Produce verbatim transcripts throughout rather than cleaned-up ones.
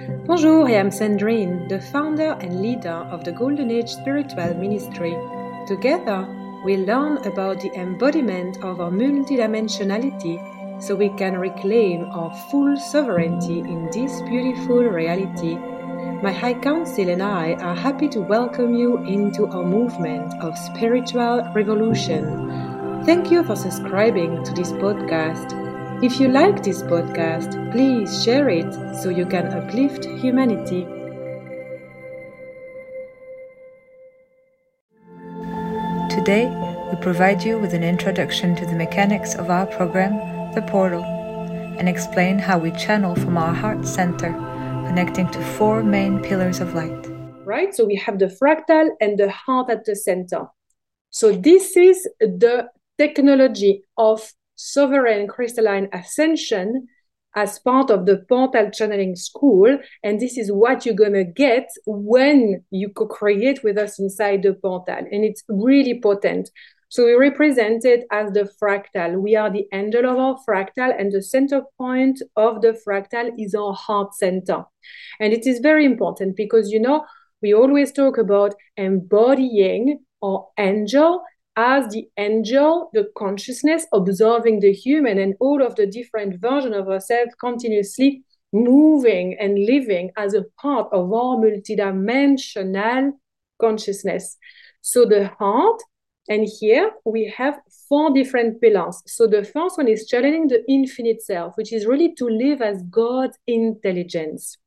Bonjour, I am Sandrine, the founder and leader of the Golden Age Spiritual Ministry. Together, we learn about the embodiment of our multidimensionality so we can reclaim our full sovereignty in this beautiful reality. My High Council and I are happy to welcome you into our movement of spiritual revolution. Thank you for subscribing to this podcast. If you like this podcast, please share it so you can uplift humanity. Today, we provide you with an introduction to the mechanics of our program, The Portal, and explain how we channel from our heart center, connecting to four main pillars of light. Right, so we have the fractal and the heart at the center. So this is the technology of sovereign crystalline ascension as part of the portal channeling school, and this is what you're gonna get when you co-create with us inside the portal, and it's really potent. So we represent it as the fractal. We are the angel of our fractal, and the center point of the fractal is our heart center. And it is very important because, you know, we always talk about embodying our angel as the angel, the consciousness observing the human and all of the different versions of ourselves continuously moving and living as a part of our multidimensional consciousness. So the heart, and here we have four different pillars. So the first one is channeling the infinite self, which is really to live as God's intelligence.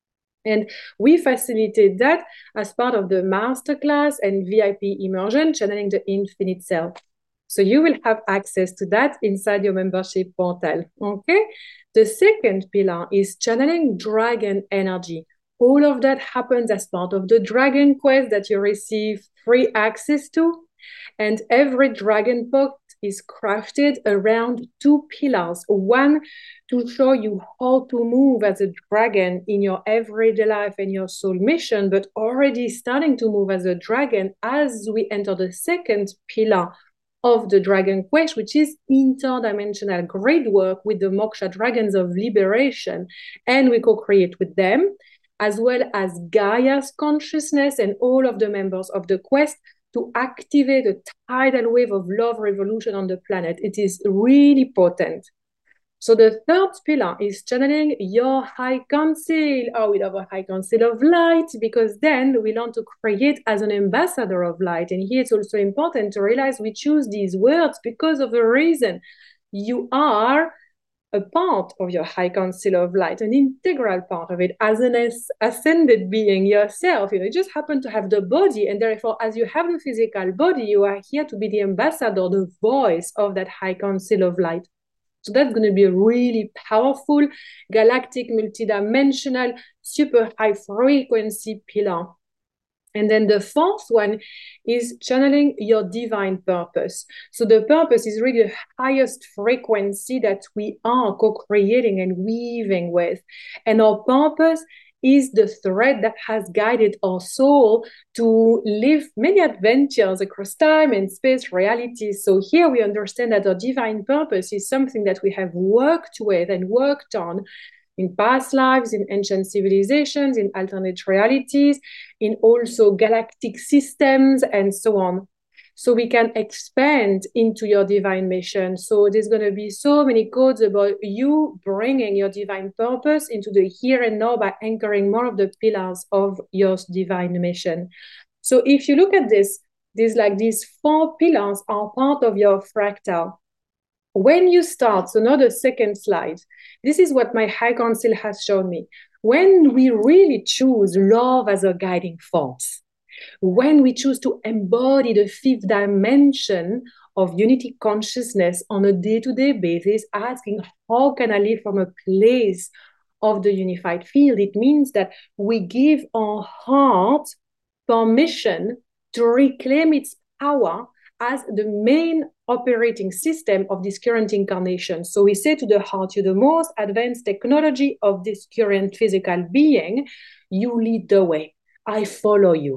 And we facilitate that as part of the masterclass and V I P immersion, channeling the infinite self. So you will have access to that inside your membership portal, okay? The second pillar is channeling dragon energy. All of that happens as part of the Dragon Quest that you receive free access to. And every dragon book is crafted around two pillars. One, to show you how to move as a dragon in your everyday life and your soul mission, but already starting to move as a dragon as we enter the second pillar of the Dragon Quest, which is interdimensional grid work with the Moksha Dragons of Liberation. And we co-create with them, as well as Gaia's consciousness and all of the members of the quest to activate a tidal wave of love revolution on the planet. It is really potent. So the third pillar is channeling your High Council. Oh, we love a High Council of Light because then we learn to create as an ambassador of light. And here it's also important to realize we choose these words because of a reason. You are a part of your High Council of Light, an integral part of it, as an ascended being yourself. You know, you just happen to have the body, and therefore, as you have the physical body, you are here to be the ambassador, the voice of that High Council of Light. So that's going to be a really powerful, galactic, multidimensional, super high frequency pillar. And then the fourth one is channeling your divine purpose. So the purpose is really the highest frequency that we are co-creating and weaving with. And our purpose is the thread that has guided our soul to live many adventures across time and space realities. So here we understand that our divine purpose is something that we have worked with and worked on in past lives, in ancient civilizations, in alternate realities, in also galactic systems, and so on. So we can expand into your divine mission. So there's going to be so many codes about you bringing your divine purpose into the here and now by anchoring more of the pillars of your divine mission. So if you look at this, these like these four pillars are part of your fractal. When you start, so now the second slide, this is what my High Council has shown me. When we really choose love as a guiding force, when we choose to embody the fifth dimension of unity consciousness on a day-to-day basis, asking, how can I live from a place of the unified field? It means that we give our heart permission to reclaim its power as the main operating system of this current incarnation. So we say to the heart, you're the most advanced technology of this current physical being. You lead the way. I follow you.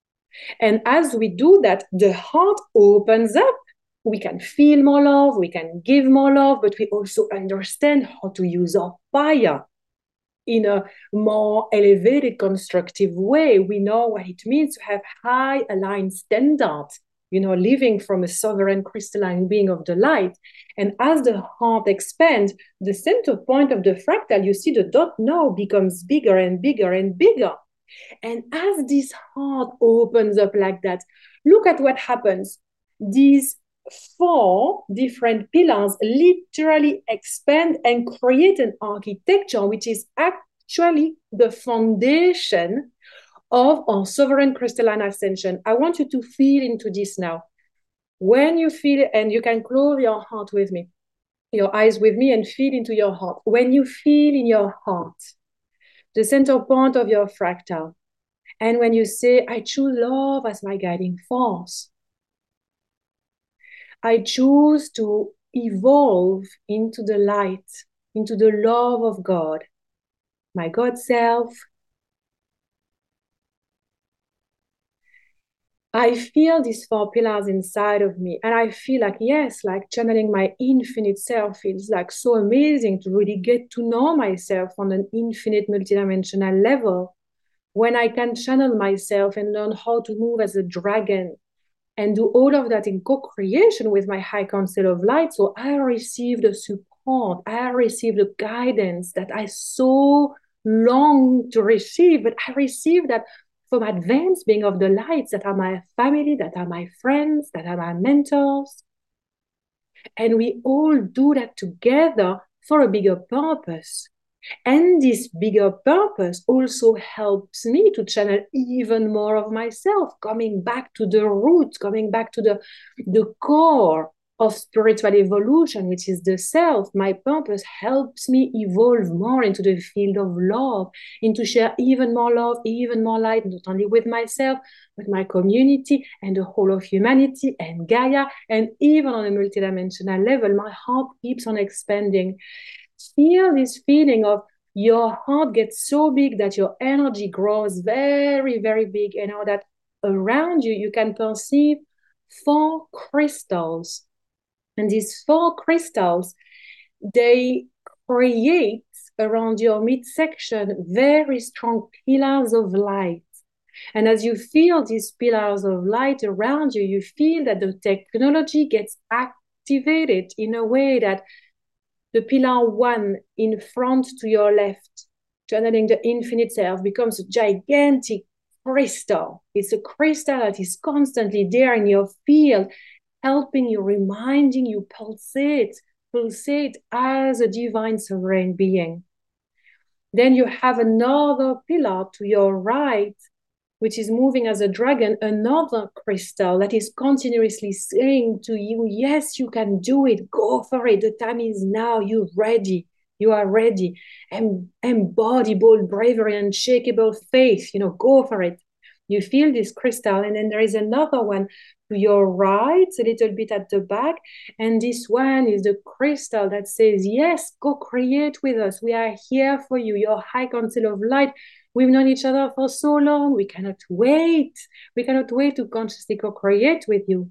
And as we do that, the heart opens up. We can feel more love, we can give more love, but we also understand how to use our fire in a more elevated, constructive way. We know what it means to have high aligned standards, you know, living from a sovereign crystalline being of the light. And as the heart expands, the center point of the fractal, you see the dot now becomes bigger and bigger and bigger. And as this heart opens up like that, look at what happens. These four different pillars literally expand and create an architecture which is actually the foundation of our sovereign crystalline ascension. I want you to feel into this now. When you feel, and you can close your heart with me, your eyes with me, and feel into your heart. When you feel in your heart, the center point of your fractal, and when you say, I choose love as my guiding force, I choose to evolve into the light, into the love of God, my God self. I feel these four pillars inside of me, and I feel like, yes, like channeling my infinite self feels like so amazing to really get to know myself on an infinite multidimensional level. When I can channel myself and learn how to move as a dragon, and do all of that in co-creation with my high council of light. So I receive the support, I receive the guidance that I so long to receive, but I receive that from advanced being of the lights that are my family, that are my friends, that are my mentors. And we all do that together for a bigger purpose. And this bigger purpose also helps me to channel even more of myself, coming back to the roots, coming back to the, the core of spiritual evolution, which is the self. My purpose helps me evolve more into the field of love, into share even more love, even more light, not only with myself, but my community and the whole of humanity and Gaia. And even on a multidimensional level, my heart keeps on expanding. Feel this feeling of your heart gets so big that your energy grows very, very big, and now that around you, you can perceive four crystals. And these four crystals, they create around your midsection very strong pillars of light. And as you feel these pillars of light around you, you feel that the technology gets activated in a way that the pillar one in front to your left, channeling the infinite self, becomes a gigantic crystal. It's a crystal that is constantly there in your field, helping you, reminding you, pulsate, pulsate as a divine sovereign being. Then you have another pillar to your right, which is moving as a dragon, another crystal that is continuously saying to you, yes, you can do it. Go for it. The time is now. You're ready. You are ready. Em- embody bold bravery and unshakable faith. You know, go for it. You feel this crystal. And then there is another one to your right, a little bit at the back. And this one is the crystal that says, yes, go create with us. We are here for you. Your high council of light. We've known each other for so long. We cannot wait. We cannot wait to consciously co-create with you.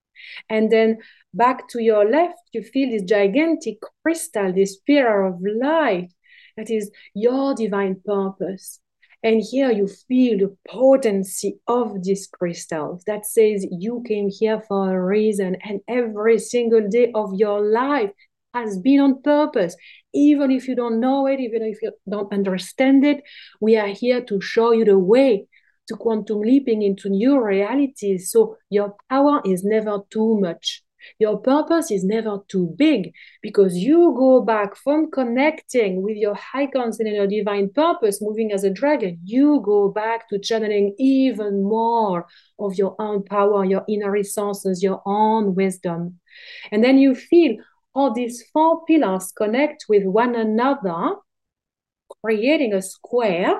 And then back to your left, you feel this gigantic crystal, this pillar of light that is your divine purpose. And here you feel the potency of this crystal that says you came here for a reason, and every single day of your life has been on purpose. Even if you don't know it, even if you don't understand it, we are here to show you the way to quantum leaping into new realities. So your power is never too much. Your purpose is never too big, because you go back from connecting with your high council and your divine purpose, moving as a dragon, you go back to channeling even more of your own power, your inner resources, your own wisdom. And then you feel all these four pillars connect with one another, creating a square,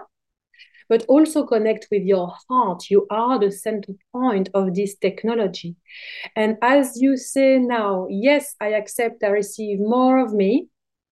but also connect with your heart. You are the center point of this technology. And as you say now, yes, I accept, I receive more of me.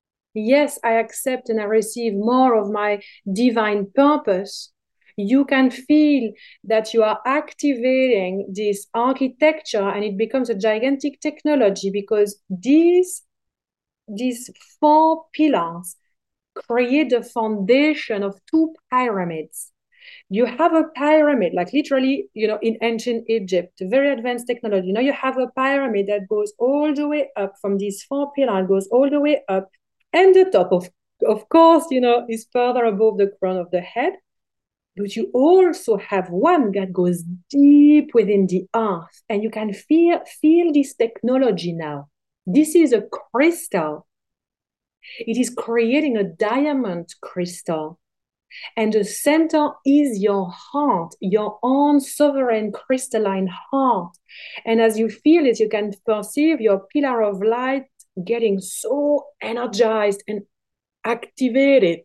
Yes, I accept and I receive more of my divine purpose. You can feel that you are activating this architecture, and it becomes a gigantic technology, because these, these four pillars create the foundation of two pyramids. You have a pyramid, like literally, you know, in ancient Egypt, very advanced technology. You know, you have a pyramid that goes all the way up from these four pillars, goes all the way up. And the top, of, of course, you know, is further above the crown of the head. But you also have one that goes deep within the earth. And you can feel, feel this technology now. This is a crystal. It is creating a diamond crystal. And the center is your heart, your own sovereign crystalline heart. And as you feel it, you can perceive your pillar of light getting so energized and activated.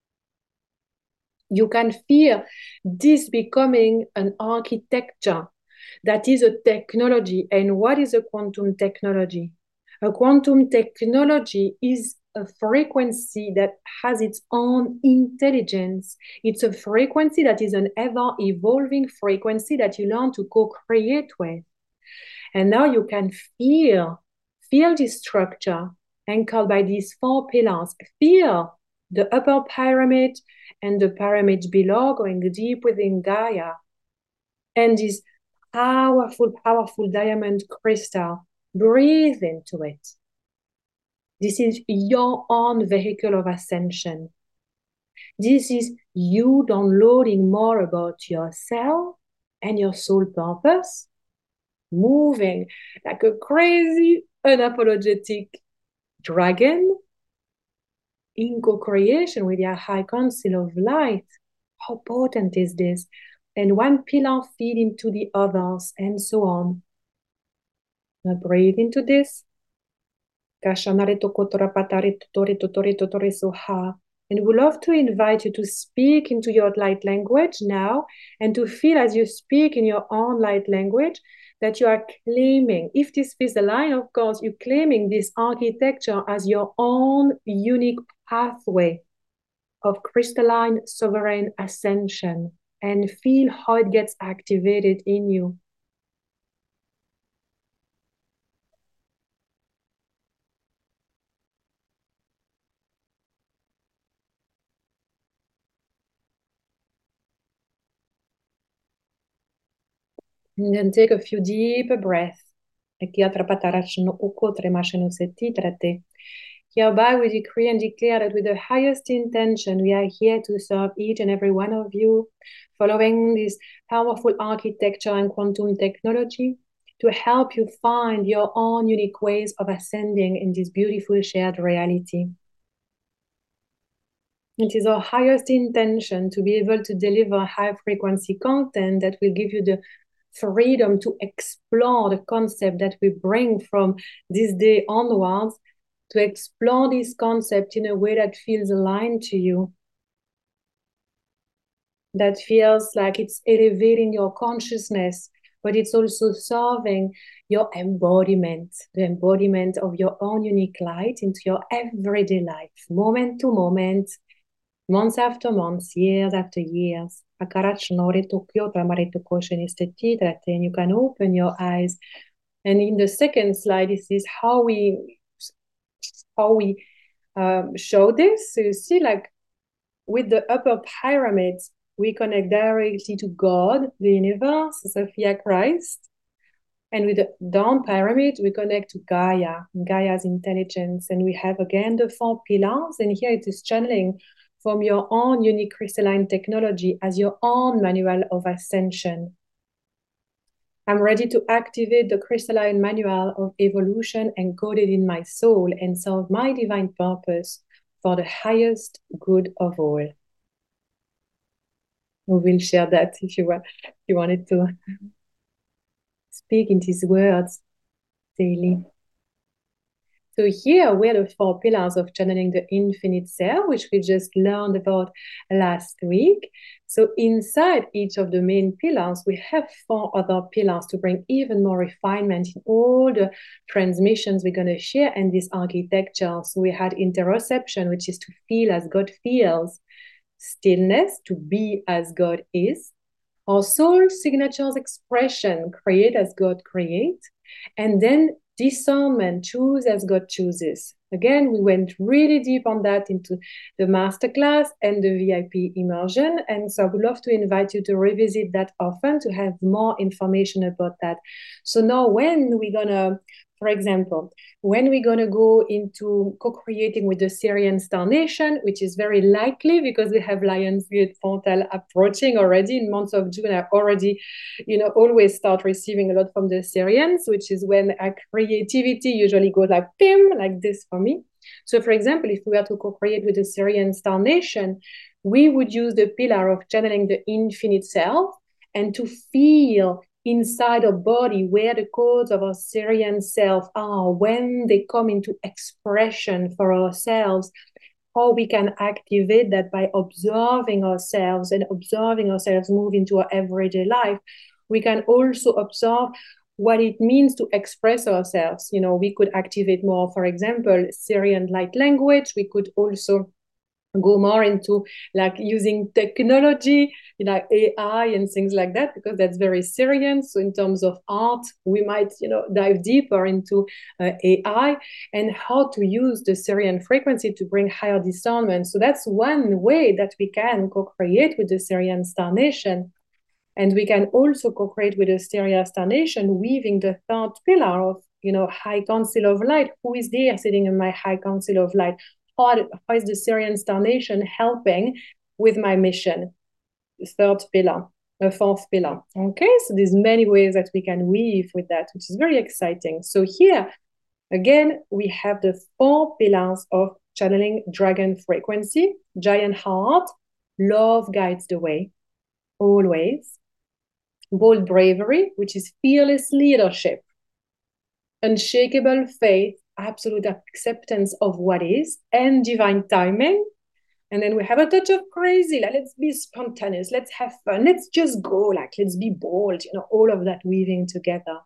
You can feel this becoming an architecture that is a technology. And what is a quantum technology? A quantum technology is a frequency that has its own intelligence. It's a frequency that is an ever-evolving frequency that you learn to co-create with. And now you can feel, feel this structure anchored by these four pillars. Feel the upper pyramid and the pyramid below going deep within Gaia. And this powerful, powerful diamond crystal, breathe into it. This is your own vehicle of ascension. This is you downloading more about yourself and your soul purpose, moving like a crazy, unapologetic dragon in co-creation with your high council of light. How potent is this? And one pillar feed into the others, and so on. Now breathe into this. And we love to invite you to speak into your light language now, and to feel as you speak in your own light language that you are claiming, if this feels aligned, of course, you're claiming this architecture as your own unique pathway of crystalline sovereign ascension, and feel how it gets activated in you. And then take a few deep breaths. Hereby we decree and declare that with the highest intention, we are here to serve each and every one of you, following this powerful architecture and quantum technology, to help you find your own unique ways of ascending in this beautiful shared reality. It is our highest intention to be able to deliver high frequency content that will give you the freedom to explore the concept that we bring from this day onwards, to explore this concept in a way that feels aligned to you, that feels like it's elevating your consciousness, but it's also serving your embodiment, the embodiment of your own unique light into your everyday life, moment to moment, months after months, years after years. And you can open your eyes. And in the second slide, this is how we how we um, show this. So you see, like with the upper pyramids, we connect directly to God, the universe, Sophia Christ. And with the down pyramid, we connect to Gaia, Gaia's intelligence. And we have again the four pillars. And here it is channeling from your own unique crystalline technology as your own manual of ascension. I'm ready to activate the crystalline manual of evolution encoded in my soul and serve my divine purpose for the highest good of all. We will share that if you, want, if you wanted to speak in these words daily. So here we're the four pillars of channeling the infinite self, which we just learned about last week. So inside each of the main pillars, we have four other pillars to bring even more refinement in all the transmissions we're going to share in this architecture. So we had interoception, which is to feel as God feels, stillness, to be as God is, our soul signatures expression, create as God create, and then discernment, choose as God chooses. Again, we went really deep on that into the masterclass and the V I P immersion. And so I would love to invite you to revisit that often to have more information about that. So now when we're going to, for example, when we're going to go into co-creating with the Syrian Star Nation, which is very likely because we have Lionsgate Fontal approaching already in months of June, I already, you know, always start receiving a lot from the Syrians, which is when our creativity usually goes like, pim, like this for me. So for example, if we were to co-create with the Syrian Star Nation, we would use the pillar of channeling the infinite self and to feel inside our body where the codes of our Syrian self are, when they come into expression for ourselves, how we can activate that by observing ourselves and observing ourselves move into our everyday life. We can also observe what it means to express ourselves. You know, we could activate more, for example, Syrian light language. We could also go more into like using technology, you know, A I and things like that, because that's very Syrian. So in terms of art, we might, you know, dive deeper into uh, A I and how to use the Syrian frequency to bring higher discernment. So that's one way that we can co-create with the Syrian Star Nation. And we can also co-create with the Syrian Star Nation, weaving the third pillar of, you know, High Council of Light. Who is there sitting in my High Council of Light? How, how is the Syrian Star Nation helping with my mission? The third pillar, the fourth pillar. Okay, so there's many ways that we can weave with that, which is very exciting. So here, again, we have the four pillars of channeling dragon frequency: giant heart, love guides the way, always; bold bravery, which is fearless leadership; unshakable faith, absolute acceptance of what is; and divine timing. And then we have a touch of crazy, like let's be spontaneous, let's have fun, let's just go, like let's be bold, you know, all of that weaving together.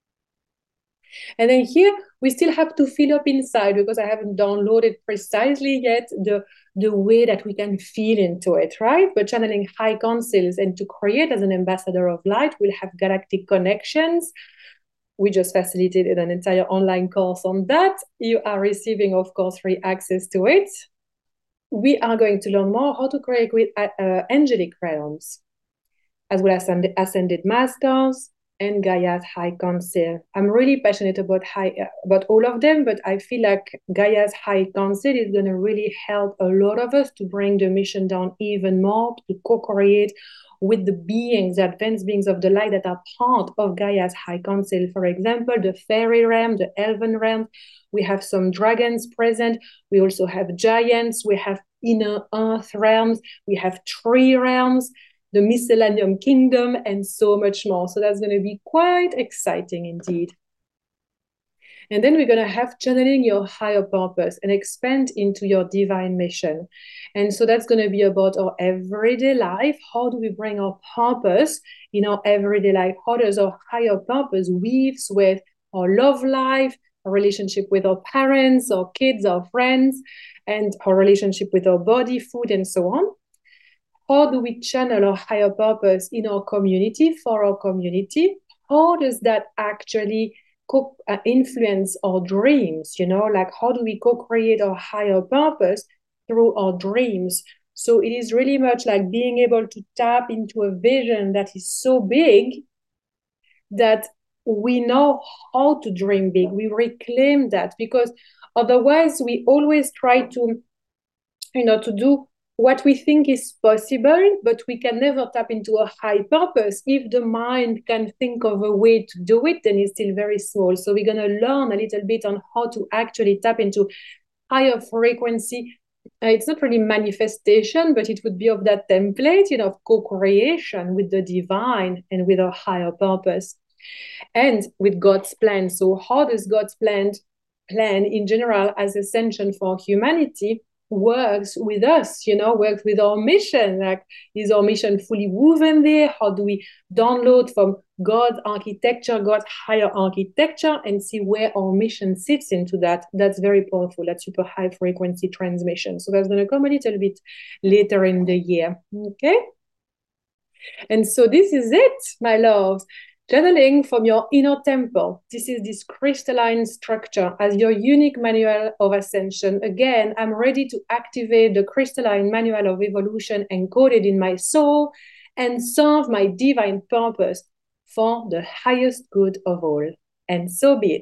And then here we still have to feel up inside, because I haven't downloaded precisely yet the the way that we can feel into it, right? But channeling high councils and to create as an ambassador of light, we'll have galactic connections. We just facilitated an entire online course on that. You are receiving, of course, free access to it. We are going to learn more how to create with uh, angelic realms, as well as ascended masters and Gaia's High Council. I'm really passionate about high uh, about all of them, but I feel like Gaia's High Council is going to really help a lot of us to bring the mission down even more, to co-create with the beings, the advanced beings of the light that are part of Gaia's High Council. For example, the fairy realm, the elven realm. We have some dragons present. We also have giants. We have inner earth realms. We have tree realms, the Miscellaneum Kingdom, and so much more. So that's going to be quite exciting indeed. And then we're going to have channeling your higher purpose and expand into your divine mission. And so that's going to be about our everyday life. How do we bring our purpose in our everyday life? How does our higher purpose weaves with our love life, our relationship with our parents, our kids, our friends, and our relationship with our body, food, and so on? How do we channel our higher purpose in our community, for our community? How does that actually co- uh, influence our dreams? You know, like how do we co-create our higher purpose through our dreams? So it is really much like being able to tap into a vision that is so big that we know how to dream big. We reclaim that, because otherwise we always try to, you know, to do what we think is possible, but we can never tap into a high purpose. If the mind can think of a way to do it, then it's still very small. So we're going to learn a little bit on how to actually tap into higher frequency. Uh, it's not really manifestation, but it would be of that template, you know, of co-creation with the divine and with our higher purpose and with God's plan. So how does God's plan, plan in general as ascension for humanity works with us, you know, works with our mission? Like, is our mission fully woven there? How do we download from God's architecture, God's higher architecture, and see where our mission sits into that? That's very powerful. That's super high frequency transmission. So that's going to come a little bit later in the year. Okay. And so this is it, my loves. Channeling from your inner temple. This is this crystalline structure as your unique manual of ascension. Again, I'm ready to activate the crystalline manual of evolution encoded in my soul and serve my divine purpose for the highest good of all. And so be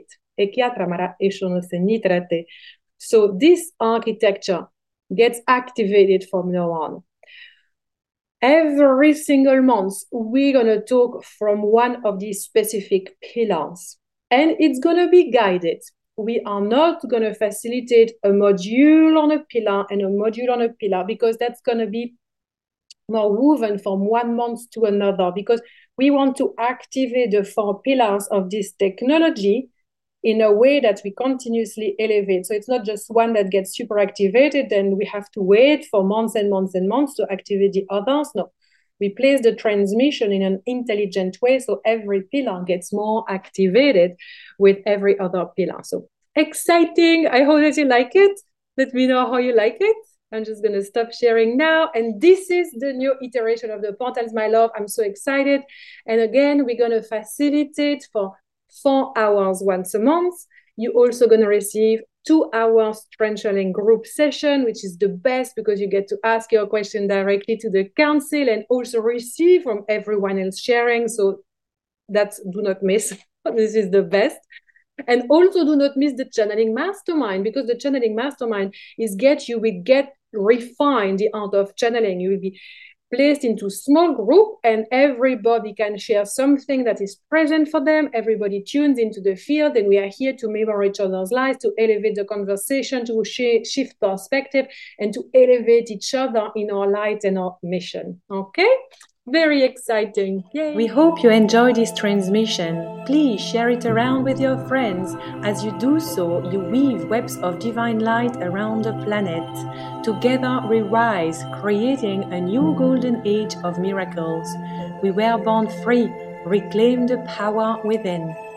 it. So this architecture gets activated from now on. Every single month, we're going to talk from one of these specific pillars, and it's going to be guided. We are not going to facilitate a module on a pillar and a module on a pillar, because that's going to be more woven from one month to another, because we want to activate the four pillars of this technology in a way that we continuously elevate. So it's not just one that gets super activated and we have to wait for months and months and months to activate the others. No, we place the transmission in an intelligent way, so every pillar gets more activated with every other pillar. So exciting. I hope that you like it. Let me know how you like it. I'm just going to stop sharing now. And this is the new iteration of the portals, my love. I'm so excited. And again, we're going to facilitate for four hours once a month. You're also going to receive two hours Trenchaling group session, which is the best because you get to ask your question directly to the council and also receive from everyone else sharing. So that's, do not miss. This is the best. And also do not miss the channeling mastermind, because the channeling mastermind is get you will get refine the art of channeling. You will be placed into small group and everybody can share something that is present for them. Everybody tunes into the field and we are here to mirror each other's lives, to elevate the conversation, to sh- shift perspective and to elevate each other in our light and our mission. Okay? Very exciting. Yay. We hope you enjoy this transmission. Please share it around with your friends. As you do so, you weave webs of divine light around the planet. Together we rise, creating a new golden age of miracles. We were born free. Reclaim the power within.